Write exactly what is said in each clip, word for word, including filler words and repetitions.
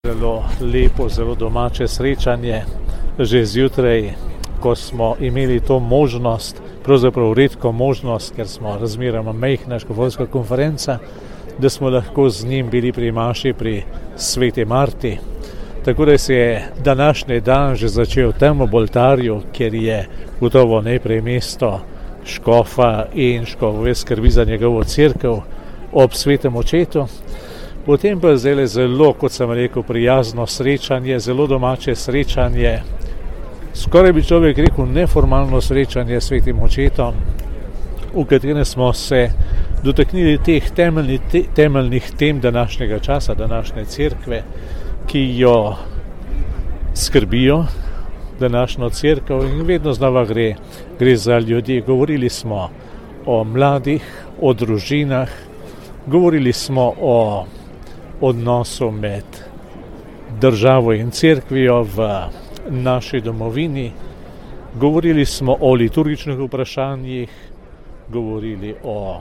Zelo lepo, zelo domače srečanje že zjutraj, ko smo imeli to možnost, pravzaprav redko možnost, ker smo razmeroma majhna škofovska konferenca, da smo lahko z njim bili pri maši pri Sveti Marti. Tako da se je današnji dan že začel tam ob oltarju, kjer je gotovo najprej mesto škofa in škofove skrbi za njegovo cerkev ob Svetem očetu. Potem pa zdaj zelo, kot sem rekel, prijazno srečanje, zelo domače srečanje, skoraj bi človek rekel neformalno srečanje s Svetim očetom, v katerem smo se dotaknili teh temeljnih, te, temeljnih tem današnjega časa, današnje cerkve, ki jo skrbijo, današnjo cerkev, in vedno znova gre, gre za ljudi. Govorili smo o mladih, o družinah, govorili smo o odnosu med državo in cerkvijo v naši domovini, govorili smo o liturgičnih vprašanjih, govorili o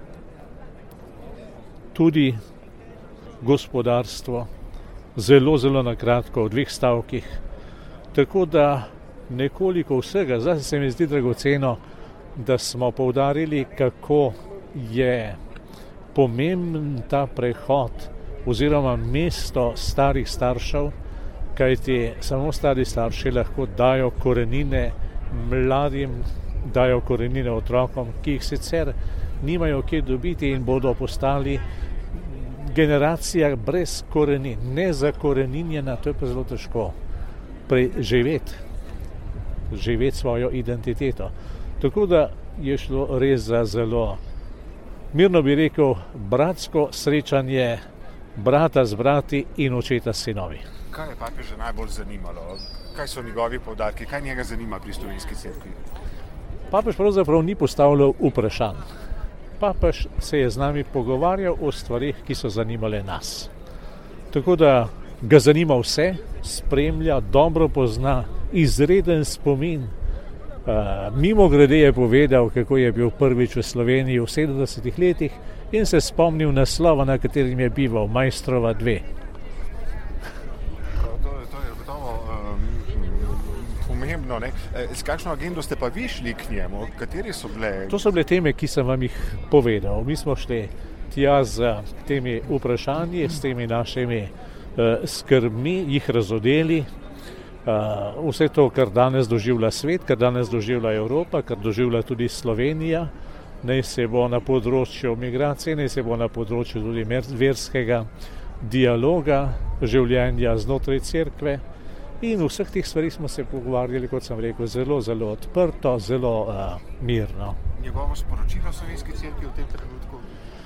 tudi gospodarstvo, zelo, zelo na kratko, v dveh stavkih. Tako da nekoliko vsega, zdaj se mi zdi dragoceno, da smo poudarili, kako je pomemben ta prehod oziroma mesto starih staršev, kajti samo stari starši lahko dajo korenine mladim, dajo korenine otrokom, ki jih sicer nimajo kje dobiti in bodo postali generacija brez korenin, nezakoreninjena, to je pa zelo težko preživeti, živeti svojo identiteto. Tako da je šlo res za zelo, mirno bi rekel, bratsko srečanje brata z brati in očeta s sinovi. Kaj je papeža najbolj zanimalo? Kaj so njegovi poudarki? Kaj njega zanima pri slovenski cerkvi? Papež pravzaprav ni postavljal vprašanj. Papež se je z nami pogovarjal o stvarih, ki so zanimale nas. Tako da ga zanima vse, spremlja, dobro pozna, izreden spomin. Uh, mimo grede je povedal, kako je bil prvič v Sloveniji v sedemdesetih letih in se spomnil naslova, na katerim je bival, Majstrova dve. To, to je gotovo um, pomembno, ne? S kakšno agendo ste pa vi šli k njemu? Kateri so bile? To so bile teme, ki sem vam jih povedal. Mi smo šli tja z temi vprašanji, s temi našimi uh, skrbmi, jih razodeli. Uh, vse to, kar danes doživlja svet, kar danes doživlja Evropa, kar doživlja tudi Slovenija, naj se bo na področju migracije, naj se bo na področju tudi verskega dialoga, življenja znotraj cerkve, in vseh teh stvari smo se pogovarjali, kot sem rekel, zelo, zelo odprto, zelo uh, mirno. Njegovo sporočilo slovenski cerkvi v tem trenutku?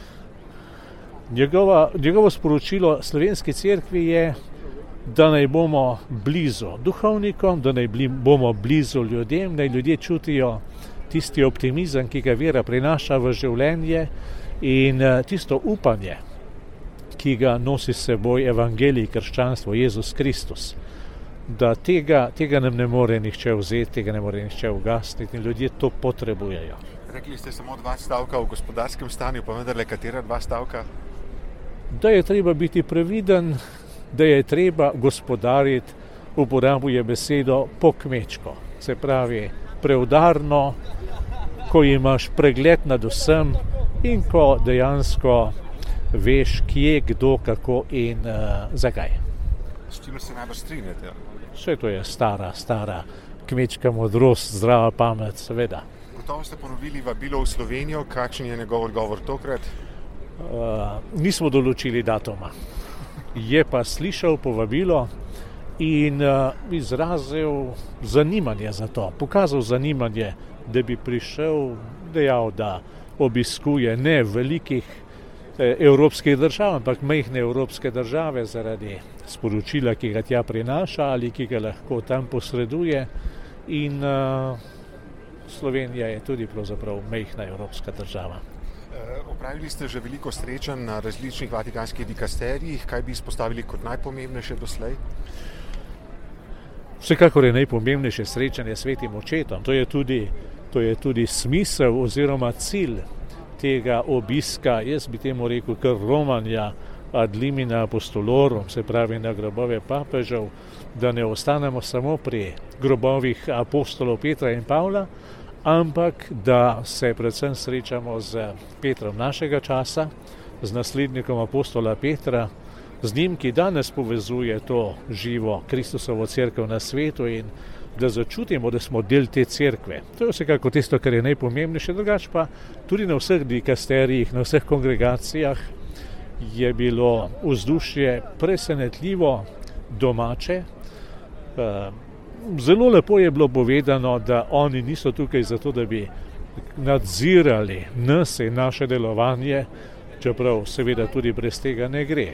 Njegova, njegovo sporočilo slovenski cerkvi je, da naj bomo blizu duhovnikom, da naj bomo blizu ljudem, naj ljudje čutijo tisti optimizem, ki ga vera prinaša v življenje, in tisto upanje, ki ga nosi s seboj evangelij, krščanstvo, Jezus Kristus. Da tega, tega nam ne more nihče vzeti, tega ne more nihče ugasniti, in ljudje to potrebujejo. Rekli ste samo dva stavka o gospodarskem stanju, pa vendarle katera dva stavka? Da je treba biti previden, da je treba gospodariti, uporabuje besedo pokmečko, se pravi preudarno, ko imaš pregled nad vsem in ko dejansko veš, kje, kdo, kako in uh, zakaj. S čimer se najbolj strinjate? Vse to je stara, stara kmečka modrost, zdrava pamet, seveda. Gotovo ste ponovili vabilo v Slovenijo, kakšen je njegov odgovor tokrat? Uh, nismo določili datuma. Je pa slišal povabilo in uh, izrazil zanimanje za to, pokazal zanimanje, da bi prišel, dejal, da obiskuje ne velikih eh, evropskih držav, ampak majhne evropske države zaradi sporočila, ki ga tja prinaša ali ki ga lahko tam posreduje, in uh, Slovenija je tudi pravzaprav majhna evropska država. Opravili ste že veliko srečanj na različnih vatikanskih dikasterijih. Kaj bi izpostavili kot najpomembnejše doslej? Vsekakor je najpomembnejše srečanje s Svetim očetom. To je tudi, to je tudi smisel oziroma cilj tega obiska, jaz bi temu rekel kar romanja ad limina apostolorum, se pravi na grobove papežev, da ne ostanemo samo pri grobovih apostolov Petra in Pavla, ampak da se predvsem srečamo z Petrom našega časa, z naslednikom apostola Petra, z njim, ki danes povezuje to živo Kristusovo cerkev na svetu in da začutimo, da smo del te cerkve. To je vsekako tisto, kar je najpomembnejše, drugače pa tudi na vseh dikasterijih, na vseh kongregacijah je bilo vzdušje presenetljivo domače. Zelo lepo je bilo povedano, da oni niso tukaj zato, da bi nadzirali nas in naše delovanje, čeprav seveda tudi brez tega ne gre.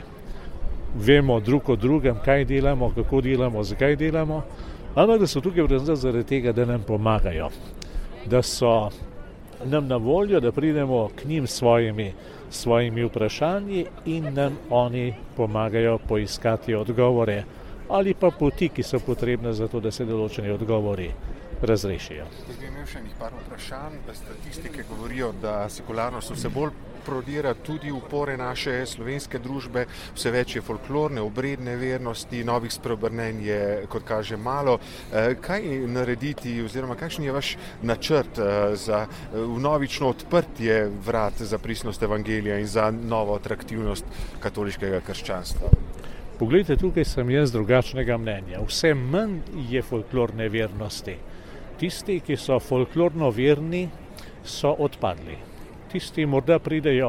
Vemo drug o drugem, kaj delamo, kako delamo, zakaj delamo, ampak da so tukaj predvsem zaradi tega, da nam pomagajo, da so nam na voljo, da pridemo k njim s svojimi, svojimi vprašanji in nam oni pomagajo poiskati odgovore ali pa poti, ki so potrebne za to, da se določeni odgovori razrešijo. Jaz bi imel še enih par vprašanj. Statistike govorijo, da sekularnost vse bolj prodira tudi upore naše slovenske družbe, vse več je folklorne, obredne vernosti, novih spreobrnenj je, kot kaže, malo. Kaj narediti oziroma kakšen je vaš načrt za vnovično odprtje vrat za pristnost evangelija in za novo atraktivnost katoliškega krščanstva? Poglejte, tukaj sem jaz drugačnega mnenja. Vse manj je folklorne vernosti. Tisti, ki so folklorno verni, so odpadli. Tisti morda pridejo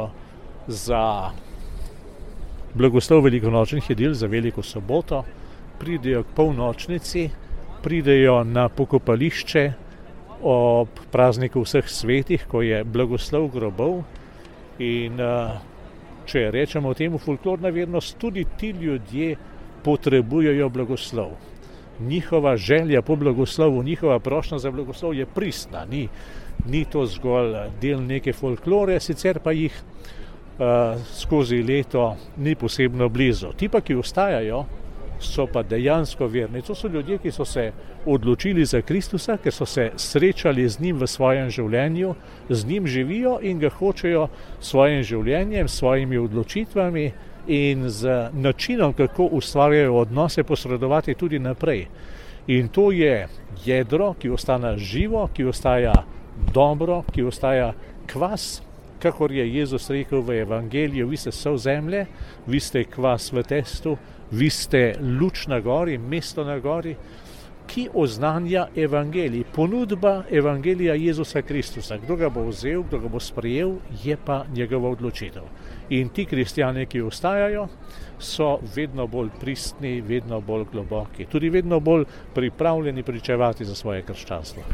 za blagoslov velikonočnih jedil, za veliko soboto, pridejo k polnočnici, pridejo na pokopališče ob prazniku vseh svetih, ko je blagoslov grobov in če rečemo temu folklorna vernost, tudi ti ljudje potrebujejo blagoslov. Njihova želja po blagoslovu, njihova prošnja za blagoslov je pristna, ni, ni to zgolj del neke folklore, sicer pa jih uh, skozi leto ni posebno blizu. Ti pa, ki ostajajo, so pa dejansko verni. To so ljudje, ki so se odločili za Kristusa, ker so se srečali z njim v svojem življenju, z njim živijo in ga hočejo s svojim življenjem, s svojimi odločitvami in z načinom, kako ustvarjajo odnose, posredovati tudi naprej. In to je jedro, ki ostane živo, ki ostaja dobro, ki ostaja kvas, kakor je Jezus rekel v evangeliju, vi ste sol zemlje, vi ste kvas v testu, vi ste luč na gori, mesto na gori, ki oznanja evangelij, ponudba evangelija Jezusa Kristusa. Kdo ga bo vzel, kdo ga bo sprejel, je pa njegova odločitev. In ti kristjani, ki ostajajo, so vedno bolj pristni, vedno bolj globoki, tudi vedno bolj pripravljeni pričevati za svoje krščanstvo.